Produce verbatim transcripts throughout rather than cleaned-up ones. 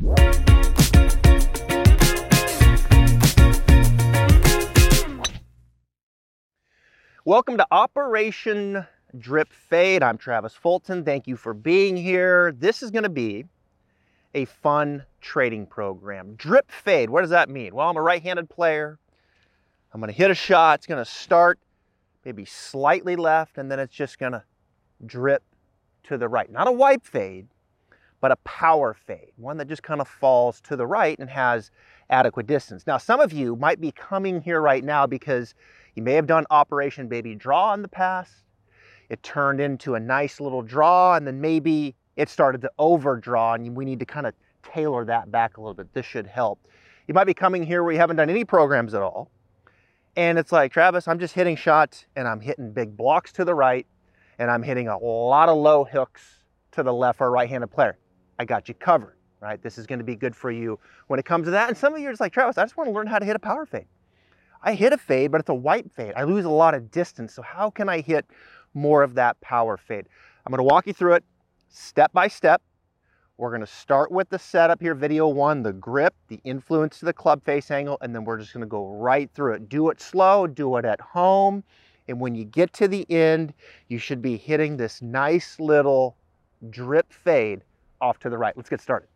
Welcome to Operation Drip Fade. I'm Travis Fulton. Thank you for being here. This is going to be a fun trading program. Drip Fade, what does that mean? Well, I'm a right-handed player. I'm going to hit a shot. It's going to start maybe slightly left, and then it's just going to drip to the right. Not a wipe fade, but a power fade. One that just kind of falls to the right and has adequate distance. Now, some of you might be coming here right now because you may have done Operation Baby Draw in the past. It turned into a nice little draw, and then maybe it started to overdraw, and we need to kind of tailor that back a little bit. This should help. You might be coming here where you haven't done any programs at all, and it's like, Travis, I'm just hitting shots, and I'm hitting big blocks to the right, and I'm hitting a lot of low hooks to the left for a right-handed player. I got you covered, right? This is going to be good for you when it comes to that. And some of you are just like, Travis, I just want to learn how to hit a power fade. I hit a fade, but it's a wipe fade. I lose a lot of distance. So how can I hit more of that power fade? I'm going to walk you through it step by step. We're going to start with the setup here, video one, the grip, the influence to the club face angle, and then we're just going to go right through it. Do it slow, do it at home, and when you get to the end, you should be hitting this nice little drip fade off to the right. Let's get started.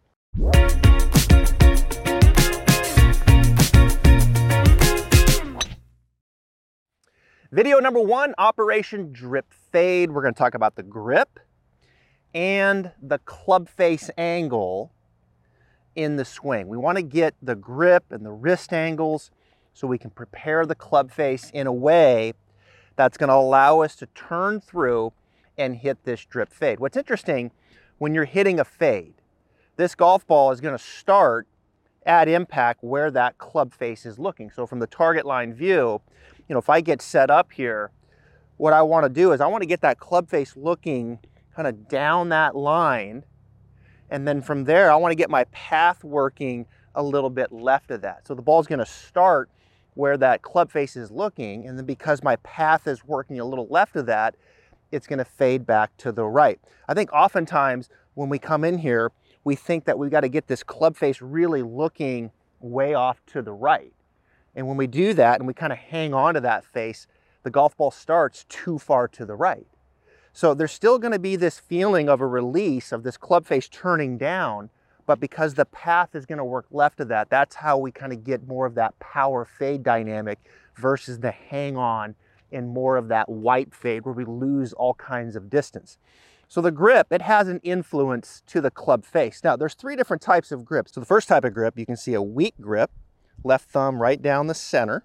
Video number one, Operation Drip Fade. We're going to talk about the grip and the club face angle in the swing. We want to get the grip and the wrist angles so we can prepare the club face in a way that's going to allow us to turn through and hit this drip fade. What's interesting, when you're hitting a fade, this golf ball is going to start at impact where that club face is looking. So from the target line view, you know, if I get set up here, what I want to do is I want to get that club face looking kind of down that line. And then from there, I want to get my path working a little bit left of that. So the ball's going to start where that club face is looking. And then because my path is working a little left of that, it's going to fade back to the right. I think oftentimes when we come in here, we think that we've got to get this club face really looking way off to the right. And when we do that and we kind of hang on to that face, the golf ball starts too far to the right. So there's still going to be this feeling of a release of this club face turning down, but because the path is going to work left of that, that's how we kind of get more of that power fade dynamic versus the hang on and more of that wipe fade where we lose all kinds of distance. So the grip, it has an influence to the club face. Now there's three different types of grips. So the first type of grip, you can see a weak grip, left thumb right down the center.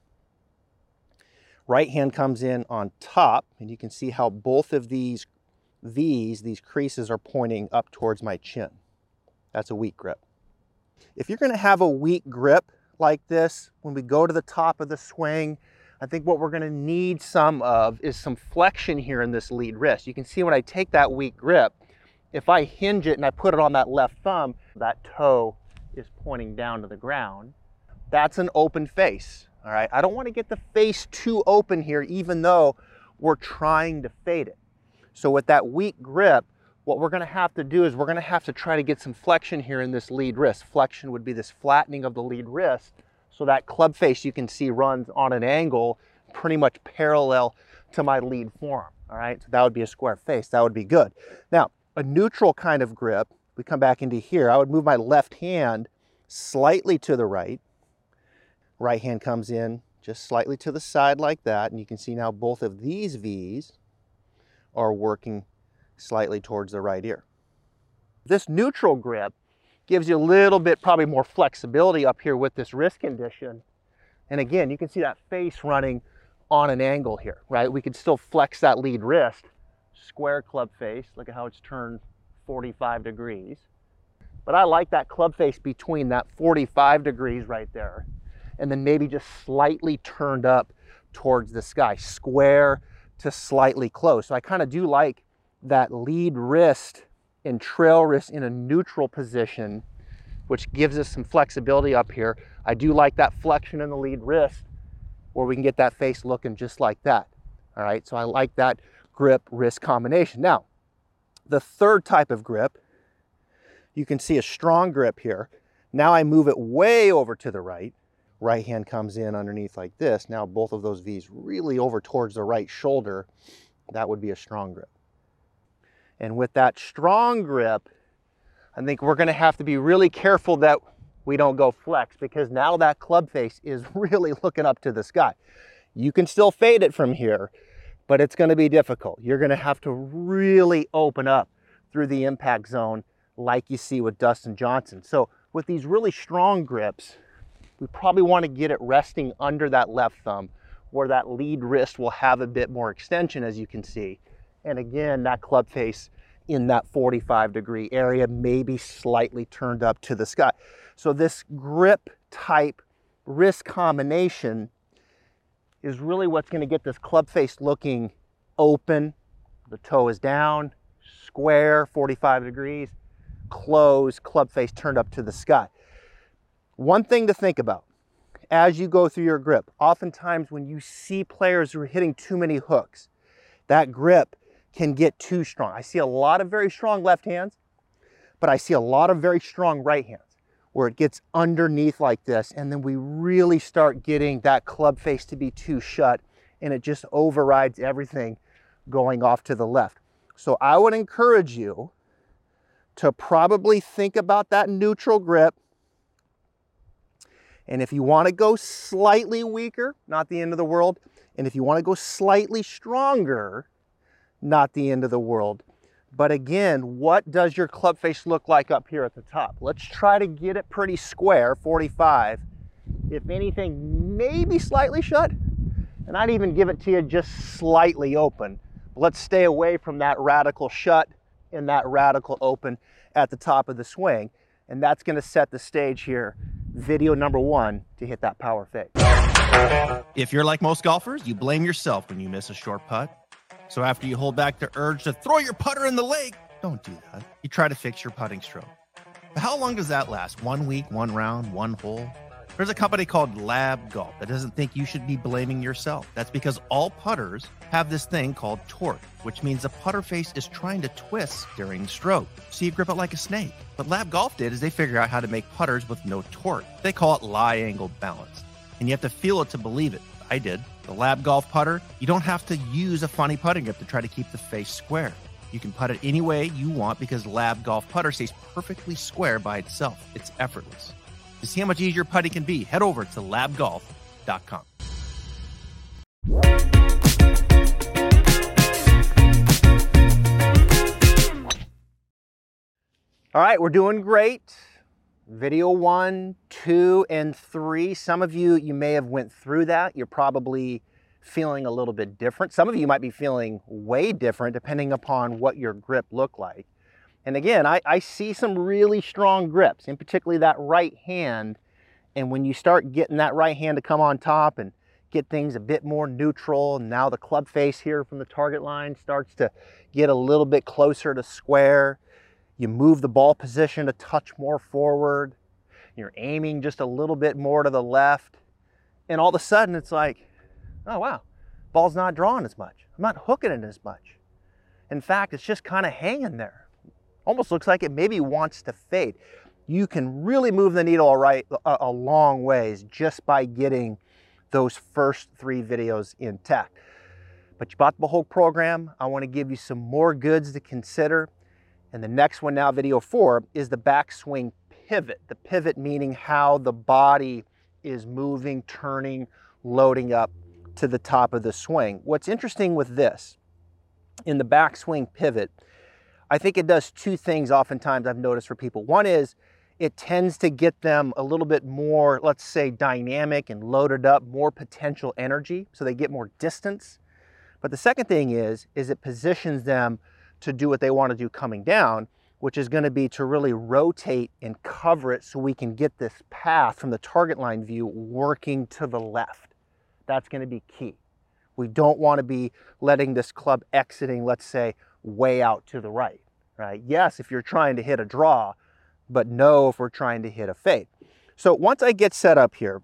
Right hand comes in on top, and you can see how both of these V's, these creases, are pointing up towards my chin. That's a weak grip. If you're going to have a weak grip like this, when we go to the top of the swing, I think what we're going to need some of is some flexion here in this lead wrist. You can see when I take that weak grip, if I hinge it and I put it on that left thumb, that toe is pointing down to the ground. That's an open face, all right? I don't want to get the face too open here, even though we're trying to fade it. So with that weak grip, what we're going to have to do is we're going to have to try to get some flexion here in this lead wrist. Flexion would be this flattening of the lead wrist, so that club face you can see runs on an angle pretty much parallel to my lead forearm, all right? So that would be a square face. That would be good. Now, a neutral kind of grip, we come back into here, I would move my left hand slightly to the right. Right hand comes in just slightly to the side like that, and you can see now both of these V's are working slightly towards the right ear. This neutral grip gives you a little bit probably more flexibility up here with this wrist condition. And again, you can see that face running on an angle here, right? We could still flex that lead wrist, square club face. Look at how it's turned forty-five degrees. But I like that club face between that forty-five degrees right there, and then maybe just slightly turned up towards the sky, square to slightly close. So I kind of do like that lead wrist and trail wrist in a neutral position, which gives us some flexibility up here. I do like that flexion in the lead wrist where we can get that face looking just like that. All right, so I like that grip wrist combination. Now, the third type of grip, you can see a strong grip here. Now I move it way over to the right. Right hand comes in underneath like this. Now both of those V's really over towards the right shoulder. That would be a strong grip. And with that strong grip, I think we're going to have to be really careful that we don't go flex, because now that club face is really looking up to the sky. You can still fade it from here, but it's going to be difficult. You're going to have to really open up through the impact zone like you see with Dustin Johnson. So with these really strong grips, we probably want to get it resting under that left thumb, where that lead wrist will have a bit more extension, as you can see. And again, that club face in that forty-five degree area, maybe slightly turned up to the sky. So this grip type wrist combination is really what's going to get this club face looking open. The toe is down, square, forty-five degrees, close, club face turned up to the sky. One thing to think about as you go through your grip, oftentimes when you see players who are hitting too many hooks, that grip can get too strong. I see a lot of very strong left hands, but I see a lot of very strong right hands where it gets underneath like this, and then we really start getting that club face to be too shut, and it just overrides everything going off to the left. So I would encourage you to probably think about that neutral grip. And if you want to go slightly weaker, not the end of the world. And if you want to go slightly stronger, not the end of the world. But again, what does your club face look like up here at the top? Let's try to get it pretty square, forty-five. If anything, maybe slightly shut. And I'd even give it to you just slightly open. Let's stay away from that radical shut and that radical open at the top of the swing. And that's going to set the stage here. Video number one to hit that power fade. If you're like most golfers, you blame yourself when you miss a short putt. So after you hold back the urge to throw your putter in the lake, don't do that. You try to fix your putting stroke. But how long does that last? One week, one round, one hole? There's a company called Lab Golf that doesn't think you should be blaming yourself. That's because all putters have this thing called torque, which means the putter face is trying to twist during the stroke, so you grip it like a snake. What Lab Golf did is they figured out how to make putters with no torque. They call it lie angle balance, and you have to feel it to believe it. I did. The Lab Golf putter, you don't have to use a funny putting grip to try to keep the face square. You can putt it any way you want because Lab Golf putter stays perfectly square by itself. It's effortless. To see how much easier putting can be, head over to lab golf dot com. All right, we're doing great. Video one, two, and three. Some of you, you may have went through that. You're probably feeling a little bit different. Some of you might be feeling way different depending upon what your grip looked like. And again, I, I see some really strong grips, and particularly that right hand. And when you start getting that right hand to come on top and get things a bit more neutral, and now the club face here from the target line starts to get a little bit closer to square. You move the ball position a touch more forward. You're aiming just a little bit more to the left. And all of a sudden it's like, oh wow, ball's not drawing as much. I'm not hooking it as much. In fact, it's just kind of hanging there. Almost looks like it maybe wants to fade. You can really move the needle all right, a, a long ways just by getting those first three videos intact. But you bought the whole program. I want to give you some more goods to consider. And the next one now, video four, is the backswing pivot. The pivot meaning how the body is moving, turning, loading up to the top of the swing. What's interesting with this, in the backswing pivot, I think it does two things oftentimes I've noticed for people. One is it tends to get them a little bit more, let's say, dynamic and loaded up, more potential energy, so they get more distance. But the second thing is, is it positions them to do what they want to do coming down, which is going to be to really rotate and cover it so we can get this path from the target line view working to the left. That's going to be key. We don't want to be letting this club exiting, let's say, way out to the right, right? Yes, if you're trying to hit a draw, but no if we're trying to hit a fade. So once I get set up here,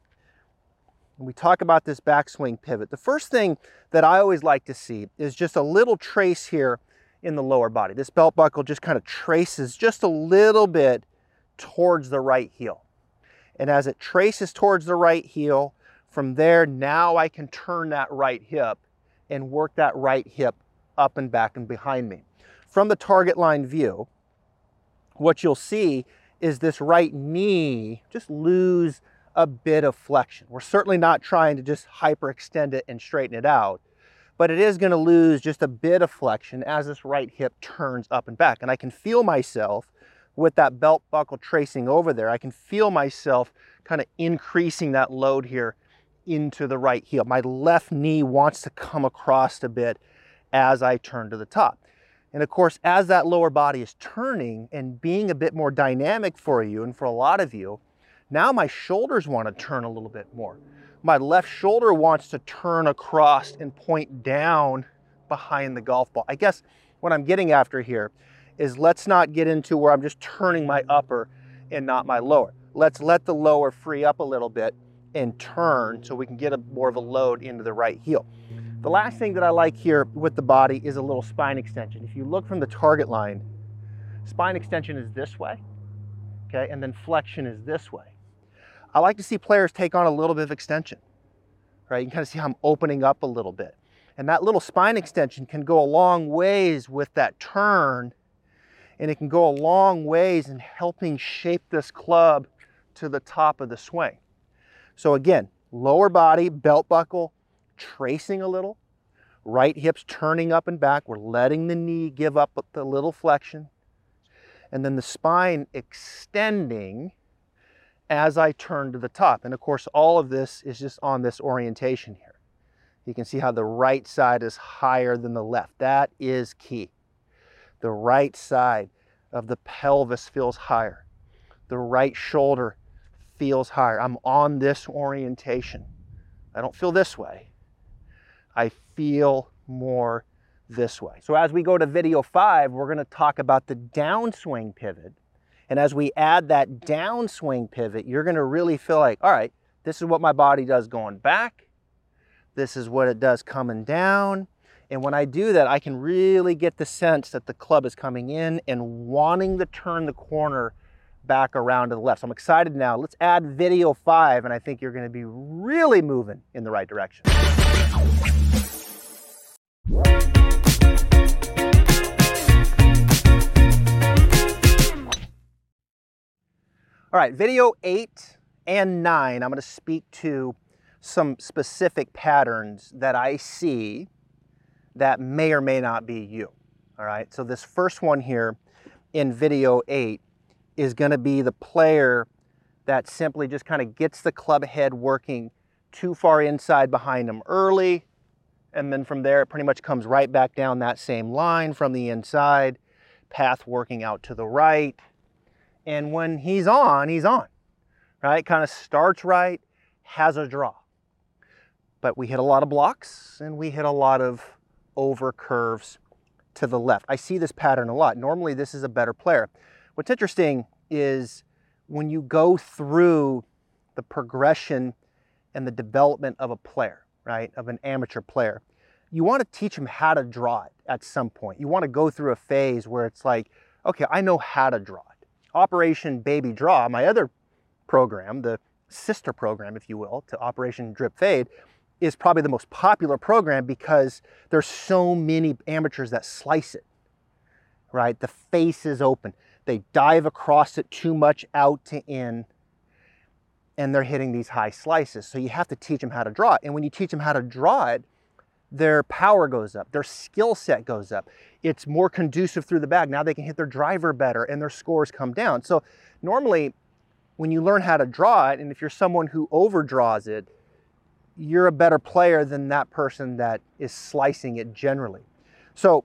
we talk about this backswing pivot. The first thing that I always like to see is just a little trace here in the lower body. This belt buckle just kind of traces just a little bit towards the right heel. And as it traces towards the right heel, from there, now I can turn that right hip and work that right hip up and back and behind me. From the target line view, what you'll see is this right knee just lose a bit of flexion. We're certainly not trying to just hyperextend it and straighten it out, but it is going to lose just a bit of flexion as this right hip turns up and back. And I can feel myself with that belt buckle tracing over there, I can feel myself kind of increasing that load here into the right heel. My left knee wants to come across a bit as I turn to the top. And of course, as that lower body is turning and being a bit more dynamic for you and for a lot of you, now my shoulders want to turn a little bit more. My left shoulder wants to turn across and point down behind the golf ball. I guess what I'm getting after here is let's not get into where I'm just turning my upper and not my lower. Let's let the lower free up a little bit and turn so we can get a more of a load into the right heel. The last thing that I like here with the body is a little spine extension. If you look from the target line, spine extension is this way, okay, and then flexion is this way. I like to see players take on a little bit of extension, right? You can kind of see how I'm opening up a little bit. And that little spine extension can go a long ways with that turn, and it can go a long ways in helping shape this club to the top of the swing. So again, lower body, belt buckle, tracing a little, right hips turning up and back. We're letting the knee give up the little flexion. And then the spine extending as I turn to the top. And of course, all of this is just on this orientation here. You can see how the right side is higher than the left. That is key. The right side of the pelvis feels higher. The right shoulder feels higher. I'm on this orientation. I don't feel this way. I feel more this way. So as we go to video five, we're going to talk about the downswing pivot. And as we add that downswing pivot, you're going to really feel like, all right, this is what my body does going back. This is what it does coming down. And when I do that, I can really get the sense that the club is coming in and wanting to turn the corner back around to the left. So I'm excited now. Let's add video five, and I think you're going to be really moving in the right direction. All right, video eight and nine, I'm going to speak to some specific patterns that I see that may or may not be you. All right, so this first one here in video eight is going to be the player that simply just kind of gets the club head working too far inside behind them early, and then from there it pretty much comes right back down that same line from the inside, path working out to the right. And when he's on, he's on, right? Kind of starts right, has a draw. But we hit a lot of blocks and we hit a lot of over curves to the left. I see this pattern a lot. Normally this is a better player. What's interesting is when you go through the progression and the development of a player, right, of an amateur player, you want to teach them how to draw it at some point. You want to go through a phase where it's like, okay, I know how to draw it. Operation Baby Draw, my other program, the sister program, if you will, to Operation Drip Fade, is probably the most popular program because there's so many amateurs that slice it, right? The face is open. They dive across it too much out to in, and they're hitting these high slices. So you have to teach them how to draw it. And when you teach them how to draw it, their power goes up, their skill set goes up. It's more conducive through the bag. Now they can hit their driver better and their scores come down. So normally when you learn how to draw it, and if you're someone who overdraws it, you're a better player than that person that is slicing it generally. So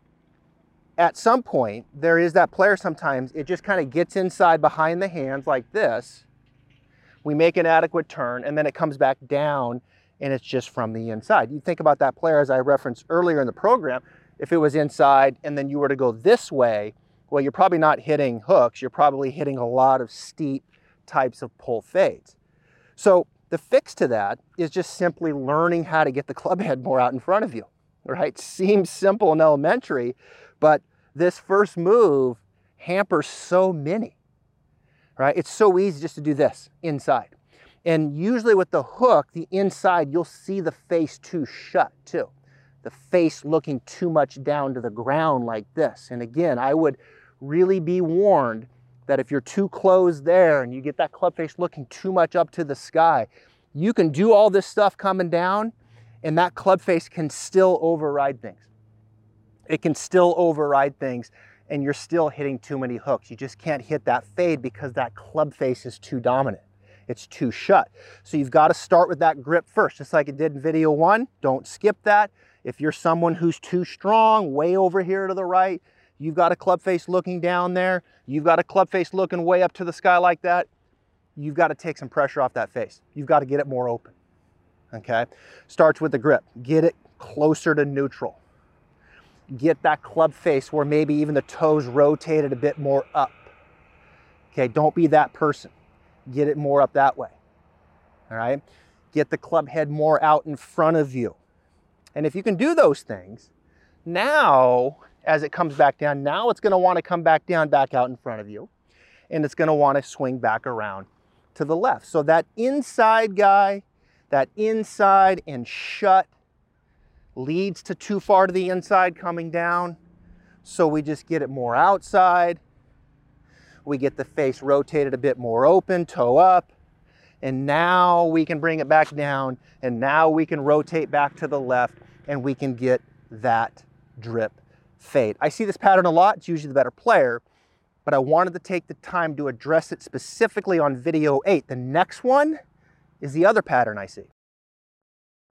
at some point, there is that player sometimes, it just kind of gets inside behind the hands like this. We make an adequate turn and then it comes back down and it's just from the inside. You think about that player as I referenced earlier in the program, if it was inside and then you were to go this way, well, you're probably not hitting hooks, you're probably hitting a lot of steep types of pull fades. So the fix to that is just simply learning how to get the club head more out in front of you, right? Seems simple and elementary, but this first move hampers so many, right? It's so easy just to do this inside. And usually with the hook, the inside, you'll see the face too shut too. The face looking too much down to the ground like this. And again, I would really be warned that if you're too closed there and you get that club face looking too much up to the sky, you can do all this stuff coming down and that club face can still override things. It can still override things and you're still hitting too many hooks. You just can't hit that fade because that club face is too dominant. It's too shut. So you've got to start with that grip first, just like it did in video one. Don't skip that. If you're someone who's too strong, way over here to the right, you've got a club face looking down there, you've got a club face looking way up to the sky like that, you've got to take some pressure off that face. You've got to get it more open, okay? Starts with the grip. Get it closer to neutral. Get that club face where maybe even the toes rotated a bit more up. Okay, don't be that person. Get it more up that way, all right? Get the club head more out in front of you. And if you can do those things, now, as it comes back down, now it's gonna wanna come back down, back out in front of you, and it's gonna wanna swing back around to the left. So that inside guy, that inside and shut leads to too far to the inside coming down. So we just get it more outside. We get the face rotated a bit more open, toe up, and now we can bring it back down, and now we can rotate back to the left, and we can get that drip fade. I see this pattern a lot. It's usually the better player, but I wanted to take the time to address it specifically on video eight. The next one is the other pattern I see.